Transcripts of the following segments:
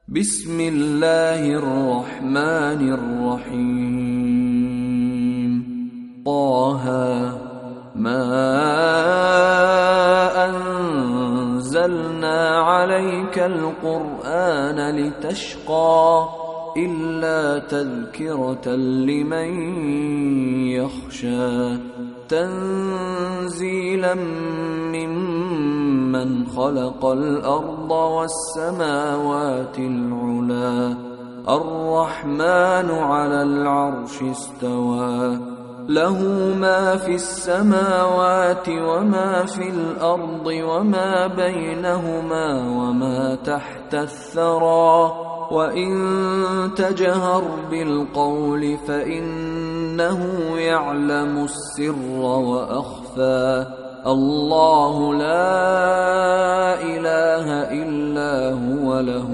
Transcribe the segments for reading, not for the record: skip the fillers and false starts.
بسم الله الرحمن الرحيم. طه ما أنزلنا عليك القرآن لتشقى إلا تذكرة لمن يخشى تنزيلا ممن خلق الأرض والسماوات العلى الرحمن على العرش استوى له ما في السماوات وما في الأرض وما بينهما وما تحت الثرى وإن تجهر بالقول فإنه يعلم السر وأخفى الله لا إله إلا هو له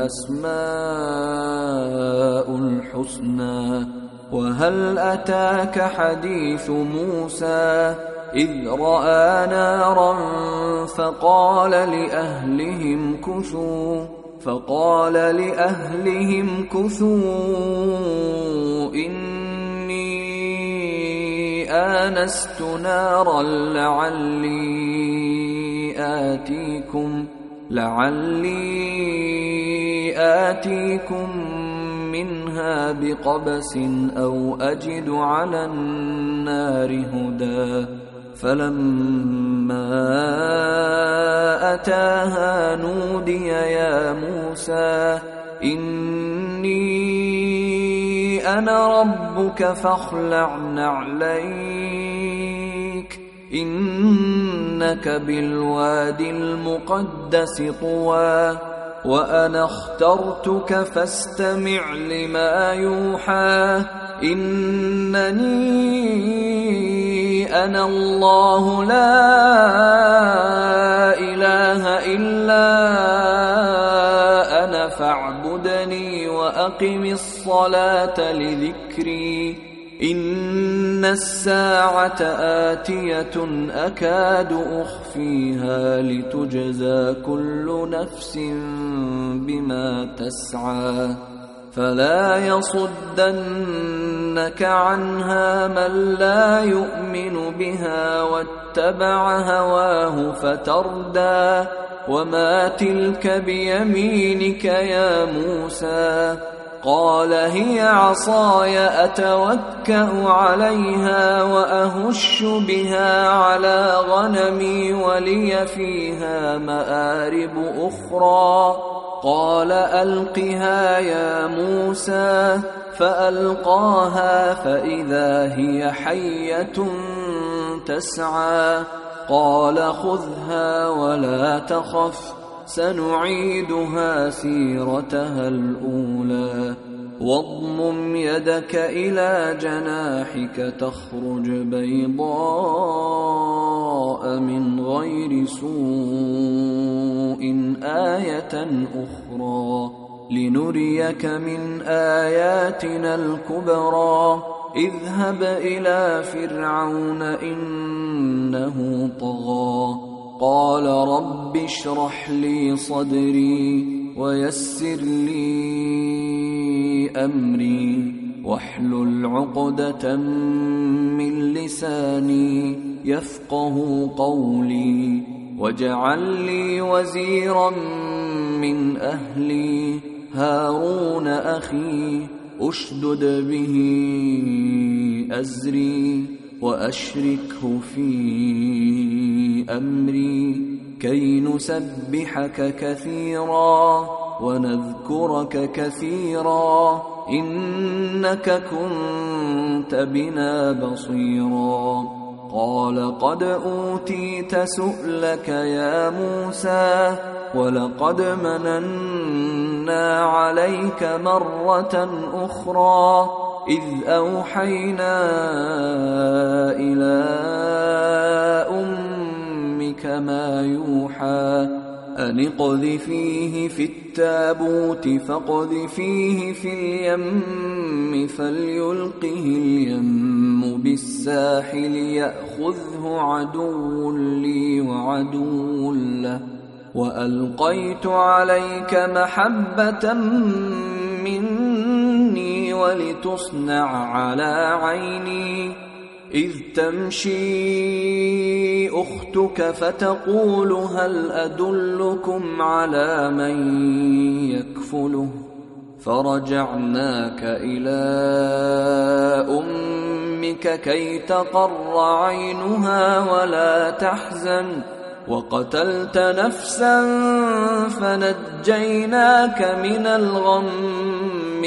الأسماء الحسنى. وهل أتاك حديث موسى إذ رأى نارا فقال لأهلهم كثوا إني آنست نارا لعلي آتيكم منها بقبس أو أجد على النار هدى. فلما أتاها نودي يا موسى إني أنا ربك فاخلع نعليك إنك بالوادي المقدس طوى وأنا اخترتك فاستمع لما يوحى إنني أنا الله لا إله إلا أنا فاعبدني وأقم الصلاة لذكري إن الساعة آتية أكاد أخفيها لتجزى كل نفس بما تسعى فلا يصدنك عنها من لا يؤمن بها واتبع هواه فتردى. وما تلك بيمينك يا موسى قال هي عصاي أتوكأ عليها وأهش بها على غنمي ولي فيها مآرب أخرى. قال ألقها يا موسى فألقاها فإذا هي حية تسعى. قال خذها ولا تخف سنعيدها سيرتها الأولى واضمم يدك إلى جناحك تخرج بيضاء من غير سوء آية أخرى لنريك من آياتنا الكبرى. اذهب إلى فرعون إنه طغى قال رب اشرح لي صدري ويسر لي أمري واحلل عقدة من لساني يفقه قولي واجعل لي وزيرا من أهلي هارون أخي أشدد به أزري وأشركه في أمري كي نسبحك كثيرا ونذكرك كثيرا إنك كنت بنا بصيرا. قال قد أوتيت سؤلك يا موسى ولقد مننا عليك مرة أخرى إذ أوحينا إلى أمك ما يوحى أن اقذفيه في التابوت فاقذفيه في اليم فليلقه اليم بالساحل يأخذه عدو لي وعدو له وألقيت عليك محبة مني ولتصنع على عيني إذ تمشي أختك فتقول هل أدلكم على من يكفله فرجعناك إلى أمك كي تقر عينها ولا تحزن وقتلت نفسا فنجيناك من الغم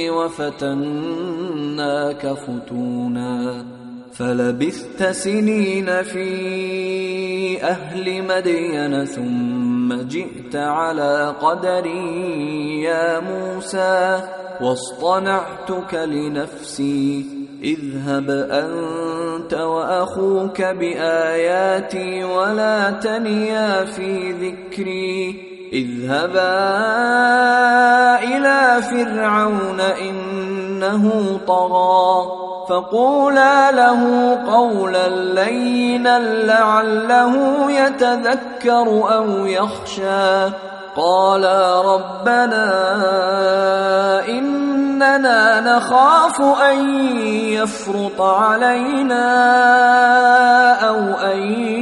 وفتناك فتونا فلبثت سنين في أهل مدين ثم جئت على قدري يا موسى واصطنعتك لنفسي اذهب أنت وأخوك بآياتي ولا تنيا في ذكري اذهبا إلى فرعون إنه طغى فقولا له قولا لينا لعله يتذكر أو يخشى قالا ربنا إننا نخاف أن يفرط علينا أو أن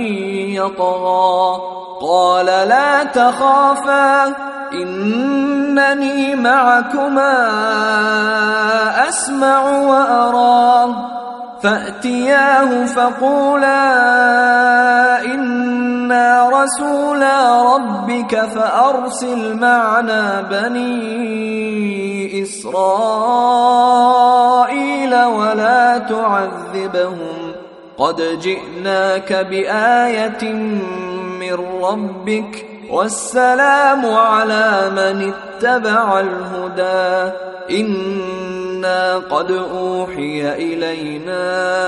يطغى قال لا تخافا إنني معكما أسمع وأرى فأتياه فقولا إنا رسولا ربك فأرسل معنا بني إسرائيل ولا تعذبهم قد جئناك بآية من ربك والسلام على من اتبع الهدى إنا قد أوحي إلينا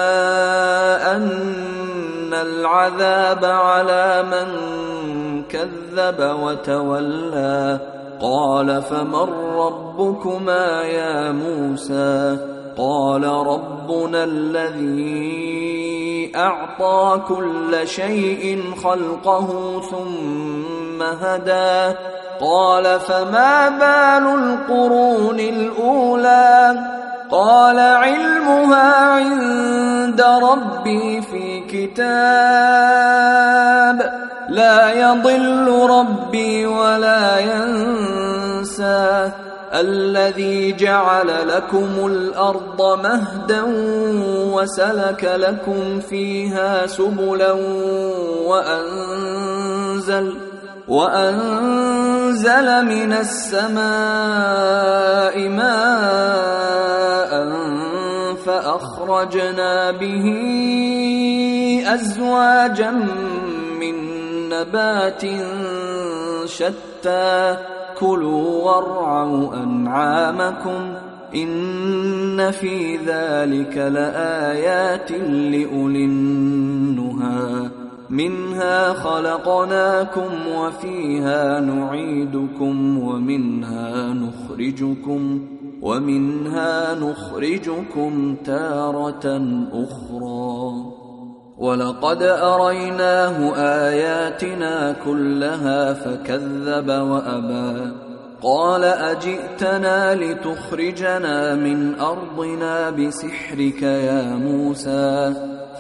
أن العذاب على من كذب وتولى قال فمن ربكما يا موسى قال ربنا الذي أعطى كل شيء خلقه ثم هدى قال فما بال القرون الأولى قال علمها عند ربي في كتاب لا يضل ربي ولا ينسى الذي جعل لكم الأرض مهدا وسلك لكم فيها سبلا وأنزل من السماء ماء فأخرجنا به أزواجا من نبات شتى كلوا وارعوا أنعامكم إن في ذلك لآيات لأولي النهى منها خلقناكم وفيها نعيدكم ومنها نخرجكم تارة أخرى ولقد أريناه آياتنا كلها فكذب وأبى قال أجئتنا لتخرجنا من أرضنا بسحرك يا موسى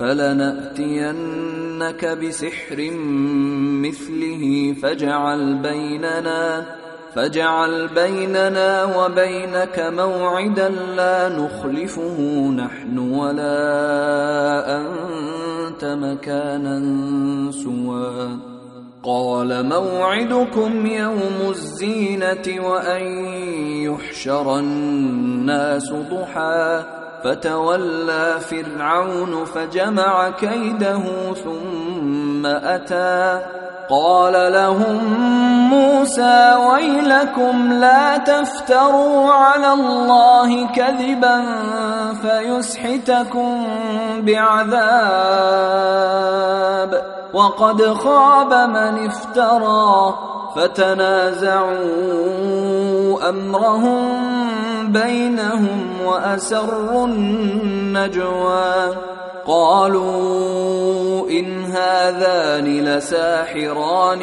فلنأتينك بسحر مثله فاجعل بيننا وبينك موعدا لا نخلفه نحن ولا أنت مكانا سوى قال موعدكم يوم الزينة وأن يحشر الناس ضحى فتولى فرعون فجمع كيده ثم أتى قال لهم موسى ويلكم لا تفتروا على الله كذبا فيسحتكم بعذاب وقد خاب من افترى فتنازعوا أمرهم بينهم وأسروا النجوى قالوا إن هذان لساحران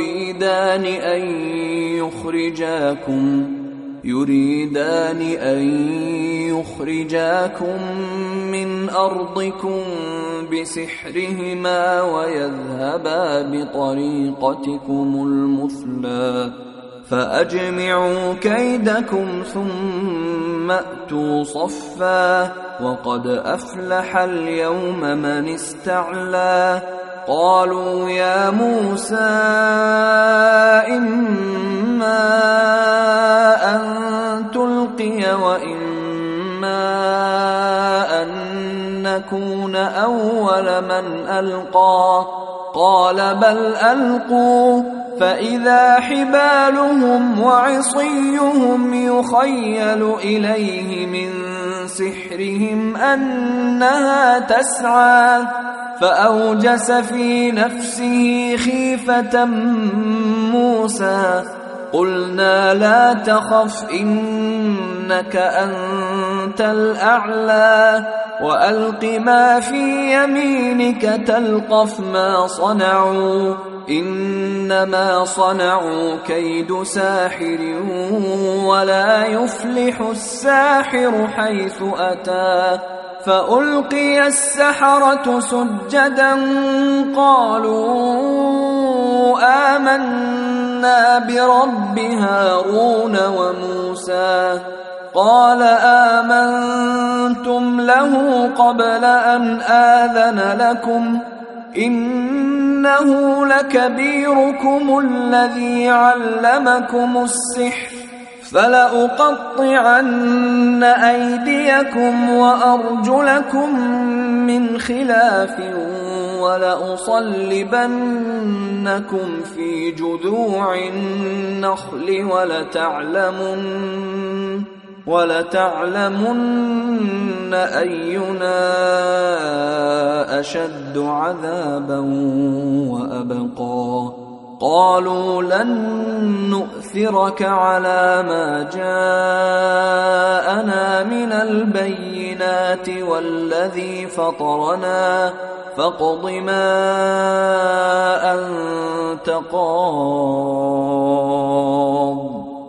يريدان أن يخرجاكم من أرضكم بسحرهما ويذهبا بطريقتكم المثلى فأجمعوا كيدكم ثم أتوا صفا وقد أفلح اليوم من استعلى قالوا يا موسى إما أن تلقي وإما أن نكون أول من ألقى قال بل ألقوا فإذا حبالهم وعصيهم يخيل إليه من سحرهم أنها تسعى فأوجس في نفسه خيفة موسى قلنا لا تخف إنك أنت الأعلى وألق ما في يمينك تلقف ما صنعوا إنما صنعوا كيد ساحر ولا يفلح الساحر حيث أتى فألقي السحرة سجدا قالوا آمنا برب هارون وموسى قال آمنتم له قبل أن آذن لكم إنه لكبيركم الذي علمكم السحر فلأقطعن أيديكم وأرجلكم من خلاف ولأصلبنكم في جذوع النخل ولتعلمن أينا أشد عذابا وأبقى قالوا لن نؤثرك على ما جاءنا من البينات والذي فطرنا فاقض ما أنت قاض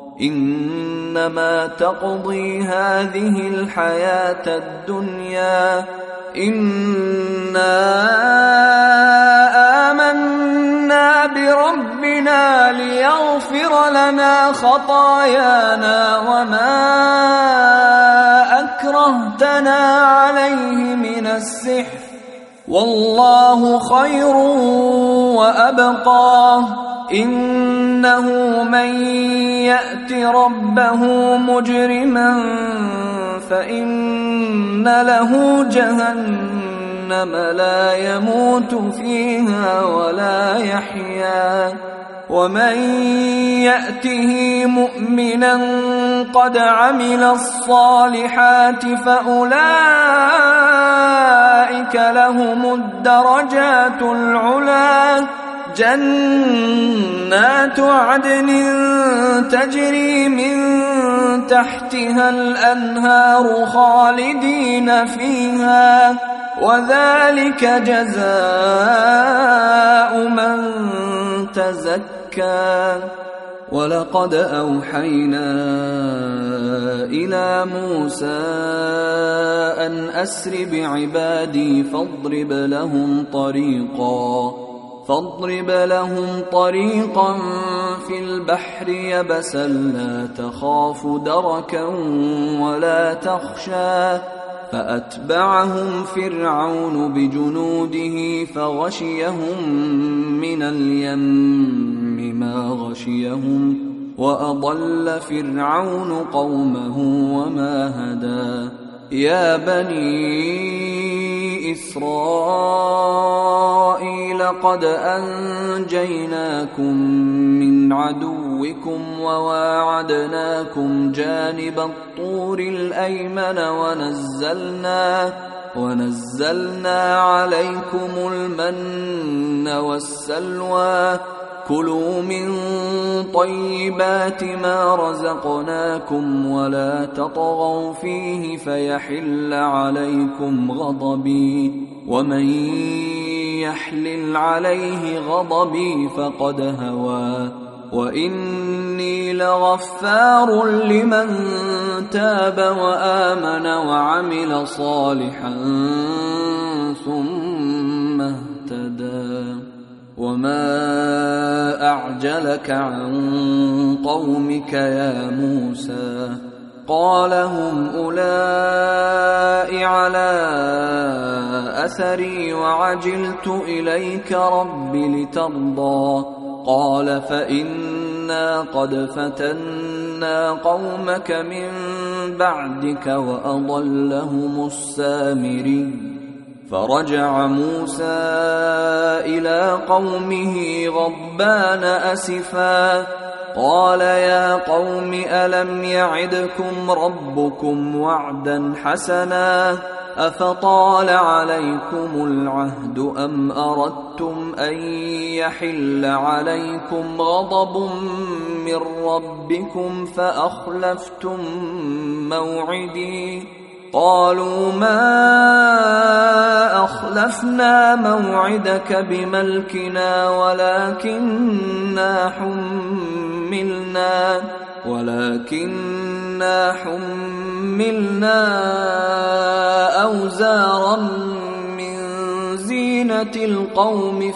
إنما تقضي هذه الحياة الدنيا إنا آمنا بربنا ليغفر لنا خطايانا وما أكرهتنا عليه من السحر والله خير وأبقى إنه من يأت ربه مجرما فإن له جهنم لا يموت فيها ولا يحيا ومن يأته مؤمنا قد عمل الصالحات فأولئك لهم الدرجات العلى جنات عدن تجري من تحتها الأنهار خالدين فيها وذلك جزاء من تزكى ولقد أوحينا إلى موسى أن أسر بعبادي فاضرب لهم طريقا في البحر يبسا لا تخاف دركا ولا تخشى فأتبعهم فرعون بجنوده فغشيهم من اليم ما غشيهم وأضل فرعون قومه وما هدى يا بني إسرائيل قد أنجيناكم من عدوكم وواعدناكم جانب الطور الأيمن ونزلنا عليكم المن والسلوى كلوا من طيبات ما رزقناكم ولا تطغوا فيه فيحل عليكم غضبي، ومن يحلل عليه غضبي فقد هوى، وإني لغفار لمن تاب وآمن وعمل صالحا ثم اهتدى. وما أعجلك عن قومك يا موسى؟ قال هم أولئك على أثري وعجلت إليك رب لترضى. قال فإنا قد فتنا قومك من بعدك وأضلهم السامري. فرجع موسى إلى قومه غضبان أسفا قال يا قوم ألم يعدكم ربكم وعدا حسنا أفطال عليكم العهد أم أردتم أن يحل عليكم غضب من ربكم فأخلفتم موعدي؟ قالوا ما أخلفنا موعدك بملكنا ولكننا حملنا أوزارا من زينة القوم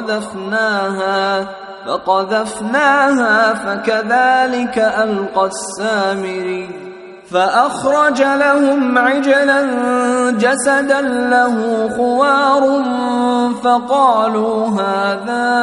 فقذفناها فكذلك ألقى السامري. فأخرج لهم عجلا جسدا له خوار فقالوا هذا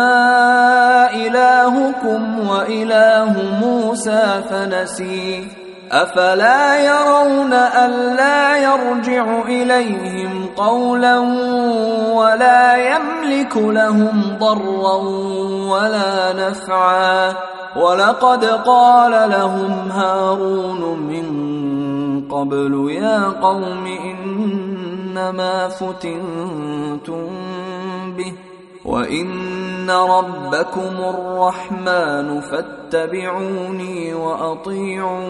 إلهكم وإله موسى فنسي. أفلا يرون ألا يرجع إليهم قولا ولا يملك لهم ضرا ولا نفعا؟ ولقد قال لهم هارون من قبل يا قوم إنما فتنتم به وإن ربكم الرحمن فاتبعوني وأطيعوا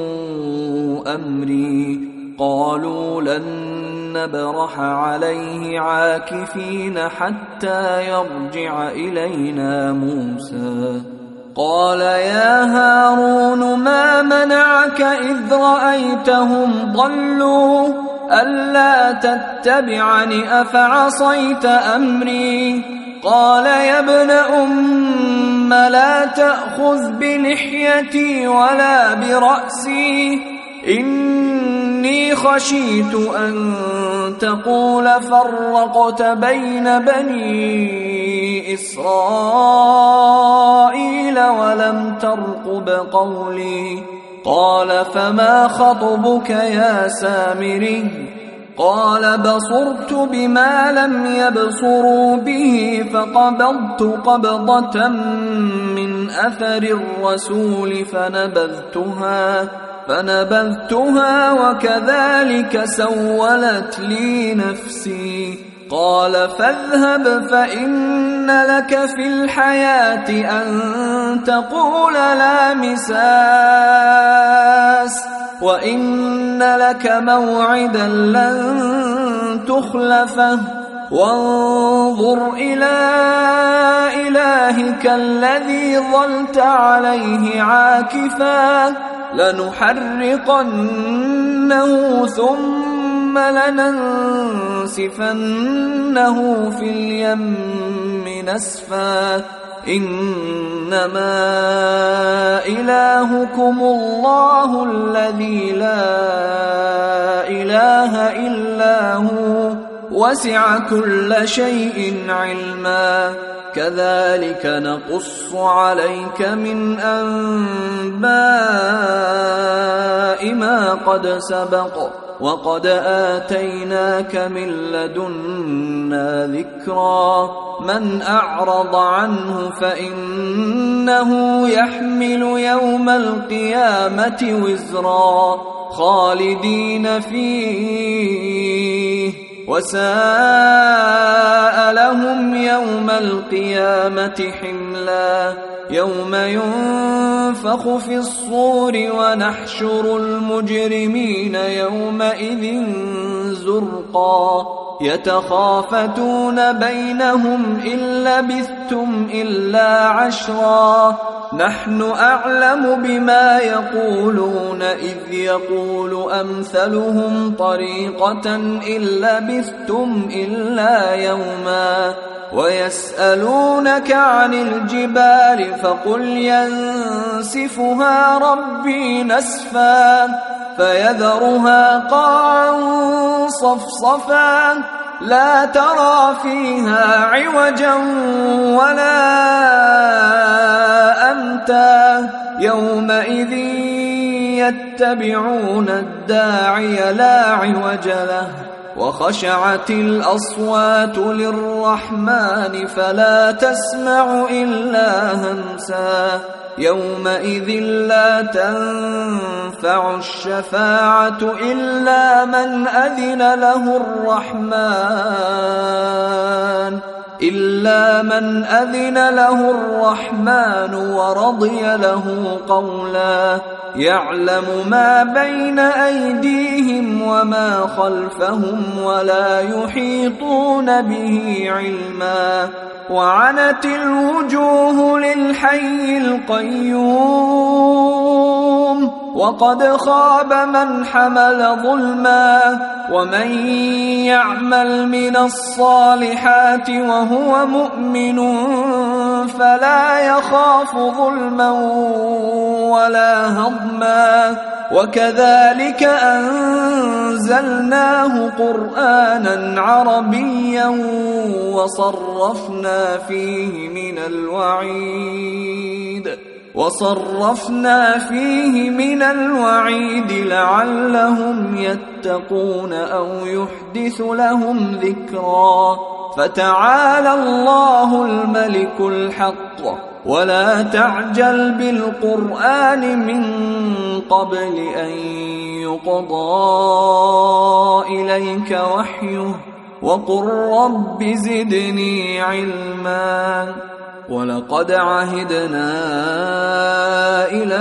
أمري. قالوا لن نبرح عليه عاكفين حتى يرجع إلينا موسى. قال يا هارون ما منعك إذ رأيتهم ضلوا ألا تتبعني أفعصيت أمري؟ قال يا ابن أم لا تأخذ بلحيتي ولا برأسي إني خشيت أن تقول فرقت بين بني إسرائيل ولم ترقب قولي. قال فما خطبك يا سامري؟ قال بصرت بما لم يبصروا به فقبضت قبضة من أثر الرسول فنبذتها وكذلك سولت لي نفسي. قال فاذهب فإن لك في الحياة أن تقول لا مساس وإن لك موعدا لن تخلفه وانظر إلى إلهك الذي ظلت عليه عاكفا لنحرقنه ثم لننسفنه في اليم نسفا إنما إلهكم الله الذي لا إله إلا هو وسع كل شيء علما كذلك نقص عليك من أنباء ما قد سبق وقد آتيناك من لدنا ذكرا من أعرض عنه فإنه يحمل يوم القيامة وزرا خالدين فيه وساء لهم يوم القيامة حملا يوم ينفخ في الصور ونحشر المجرمين يومئذ زرقا يتخافتون بينهم إن لبثتم إلا عشرا نحن أعلم بما يقولون إذ يقول أمثلهم طريقة إن لبثتم إلا يوما ويسألونك عن الجبال فقل ينسفها ربي نسفا فيذرها قاعا صفصفا لا ترى فيها عوجا ولا أمتا يومئذ يتبعون الداعي لا عوج له وخشعت الأصوات للرحمن فلا تسمع إلا همسا يومئذ لا تنفع الشفاعة إلا من أذن له الرحمن ورضي له قولا يعلم ما بين أيديهم وما خلفهم ولا يحيطون به علما وعنت الوجوه للحي القيوم وقد خاب من حمل ظلما ومن يعمل من الصالحات وهو مؤمن فلا يخاف ظلما ولا هضما وكذلك أنزلناه قرآنا عربيا وصرفنا فيه من الوعيد لعلهم يتقون أو يحدث لهم ذكرا فتعالى الله الملك الحق ولا تعجل بالقرآن من قبل أن يقضى إليك وحيه وقل رب زدني علما ولقد عهدنا إلى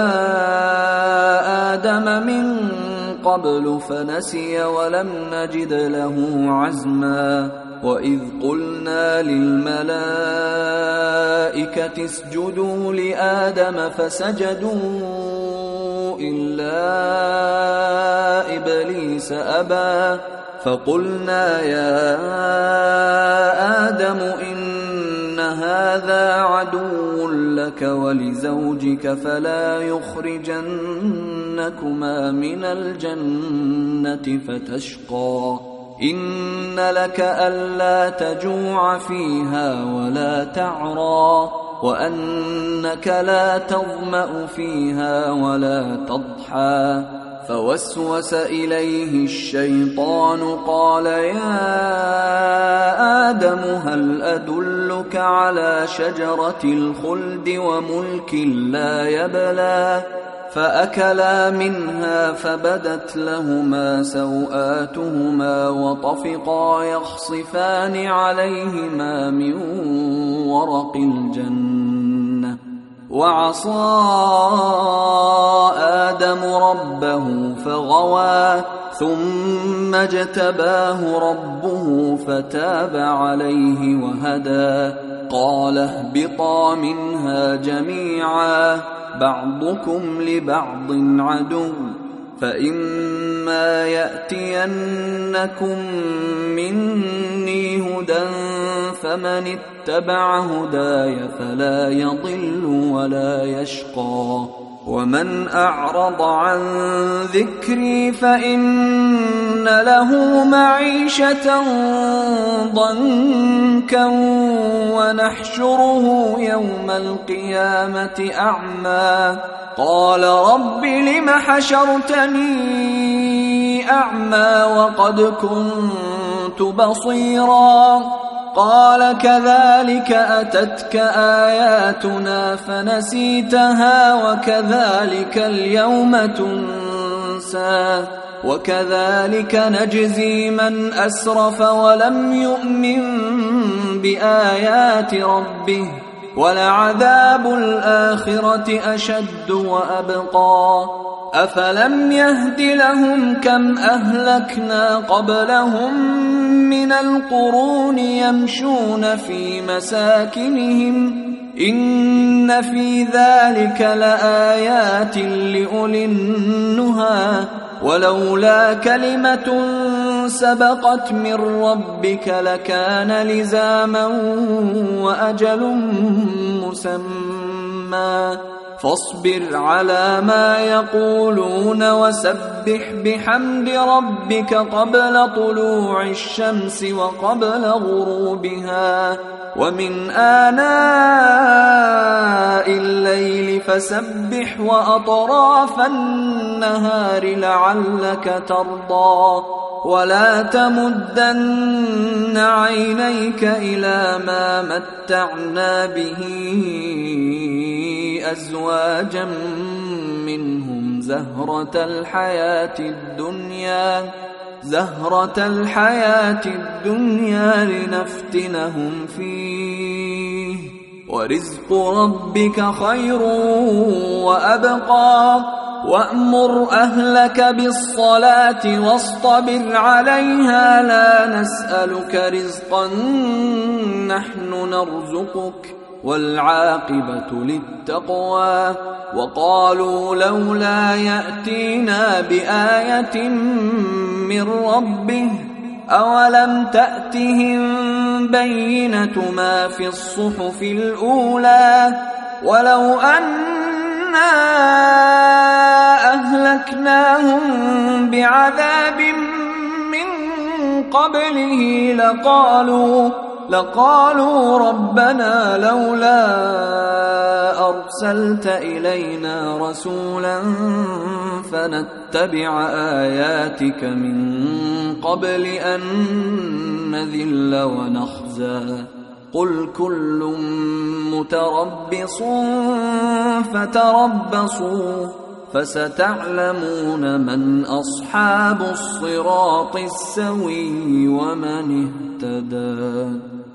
آدم من قبل فنسي ولم نجد له عزما وإذ قلنا للملائكة اسجدوا لآدم فسجدوا إلا إبليس أبى فقلنا يا آدم إن هذا عدو لك ولزوجك فلا يخرجنكما من الجنة فتشقى إن لك ألا تجوع فيها ولا تعرى وأنك لا تظمأ فيها ولا تضحى فوسوس إليه الشيطان قال يا آدم هل أدلك على شجرة الخلد وملك لا يبلى فأكلا منها فبدت لهما سوآتهما وطفقا يخصفان عليهما من ورق الجنة وعصى آدم ربه فغوى ثم اجتباه ربه فتاب عليه وهدى قال اهبطا منها جميعا بعضكم لبعض عدو فإما يأتينكم مني هدى فمن اتبع هداي فلا يضل ولا يشقى ومن أعرض عن ذكري فإن له معيشة ضنكا ونحشره يوم القيامة أعمى قال رب لم حشرتني أعمى وقد كنت بصيرا قال كذلك أتتك آياتنا فنسيتها وكذلك اليوم تنسى ينسى وكذلك نجزي من أسرف ولم يؤمن بآيات ربه ولعذاب الآخرة أشد وأبقى أفلم يهد لهم كم أهلكنا قبلهم من القرون يمشون في مساكنهم إن في ذلك لآيات لأولي النهى ولولا كلمة سبقت من ربك لكان لزاما وأجل مسمى فاصبر على ما يقولون وسبح بحمد ربك قبل طلوع الشمس وقبل غروبها ومن آناء الليل فسبح وأطراف النهار لعلك ترضى ولا تمدن عينيك إلى ما متعنا به أزواجا منهم زهرة الحياة الدنيا لنفتنهم فيه ورزق ربك خير وأبقى وأمر أهلك بالصلاة واصطبر عليها لا نسألك رزقا نحن نرزقك والعاقبة للتقوى وقالوا لولا يأتينا بآية من ربه أولم تأتهم بينة ما في الصحف الأولى ولو أنا أهلكناهم بعذاب من قبله لقالوا ربنا لولا أرسلت إلينا رسولا فنتبع آياتك من قبل أن نذل ونخزى قل كل متربص فتربصوا فستعلمون من أصحاب الصراط السوي ومن اهتدى.